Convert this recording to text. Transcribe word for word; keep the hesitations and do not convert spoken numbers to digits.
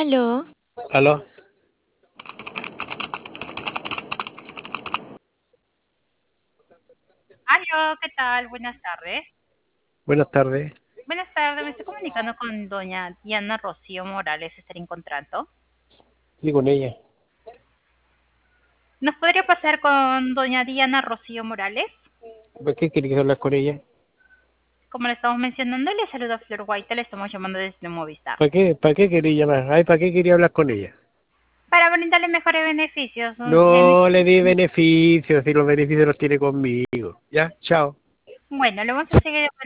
Aló, Aló, Aló, ¿qué tal? Buenas tardes. buenas tardes. Buenas tardes, me estoy comunicando con doña Diana Rocío Morales, ¿estará encontrando? Sí, con ella. ¿Nos podría pasar con doña Diana Rocío Morales? ¿Por qué querías hablar con ella? Como le estamos mencionando, le saluda Flor White, le estamos llamando desde Movistar. ¿Para qué? ¿Para qué quería llamar? Ay, ¿para qué quería hablar con ella? Para brindarle mejores beneficios, un- en- No le di beneficios, si los beneficios los tiene conmigo. Ya, chao. bueno, le vamos a seguir